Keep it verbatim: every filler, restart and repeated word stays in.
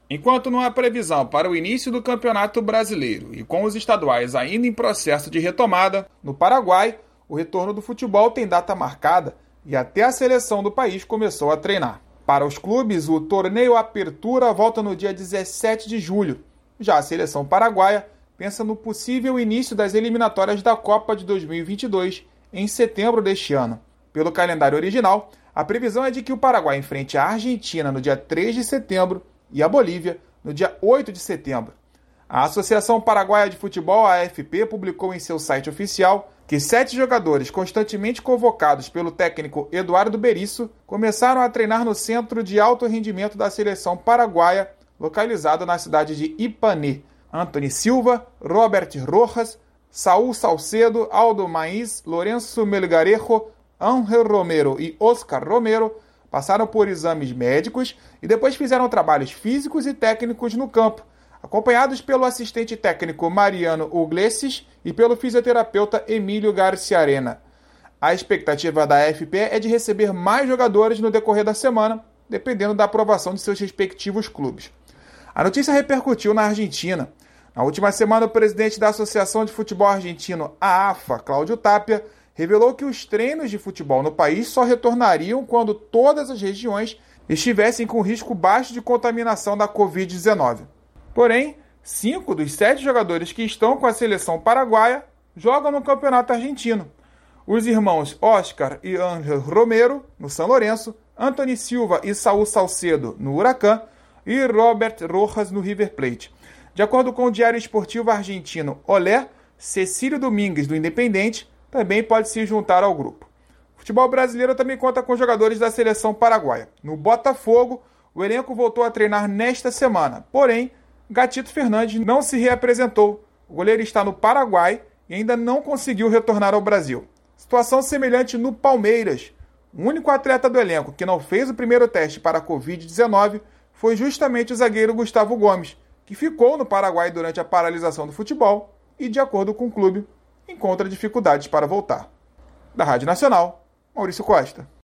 Enquanto não há previsão para o início do Campeonato Brasileiro e com os estaduais ainda em processo de retomada, no Paraguai, o retorno do futebol tem data marcada e até a seleção do país começou a treinar. Para os clubes, o torneio Apertura volta no dia dezessete de julho. Já a seleção paraguaia pensa no possível início das eliminatórias da Copa de dois mil e vinte e dois em setembro deste ano. Pelo calendário original, a previsão é de que o Paraguai enfrente a Argentina no dia três de setembro e a Bolívia no dia oito de setembro. A Associação Paraguaia de Futebol, a A F P, publicou em seu site oficial que sete jogadores constantemente convocados pelo técnico Eduardo Berizzo começaram a treinar no Centro de Alto Rendimento da Seleção Paraguaia, localizado na cidade de Ipané. Anthony Silva, Robert Rojas, Saúl Salcedo, Aldo Maiz, Lourenço Melgarejo, Ángel Romero e Oscar Romero passaram por exames médicos e depois fizeram trabalhos físicos e técnicos no campo, acompanhados pelo assistente técnico Mariano Uglesis e pelo fisioterapeuta Emílio Garcia Arena. A expectativa da A F P é de receber mais jogadores no decorrer da semana, dependendo da aprovação de seus respectivos clubes. A notícia repercutiu na Argentina. Na última semana, o presidente da Associação de Futebol Argentino, a AFA, Cláudio Tapia, revelou que os treinos de futebol no país só retornariam quando todas as regiões estivessem com risco baixo de contaminação da covid dezenove. Porém, cinco dos sete jogadores que estão com a seleção paraguaia jogam no campeonato argentino. Os irmãos Oscar e Ángel Romero, no São Lourenço, Anthony Silva e Saúl Salcedo, no Huracán, e Robert Rojas, no River Plate. De acordo com o diário esportivo argentino Olé, Cecílio Domingues, do Independente, também pode se juntar ao grupo. O futebol brasileiro também conta com jogadores da seleção paraguaia. No Botafogo, o elenco voltou a treinar nesta semana, porém, Gatito Fernandes não se reapresentou. O goleiro está no Paraguai e ainda não conseguiu retornar ao Brasil. Situação semelhante no Palmeiras. O único atleta do elenco que não fez o primeiro teste para a covid dezenove foi justamente o zagueiro Gustavo Gomes, que ficou no Paraguai durante a paralisação do futebol e, de acordo com o clube, encontra dificuldades para voltar. Da Rádio Nacional, Maurício Costa.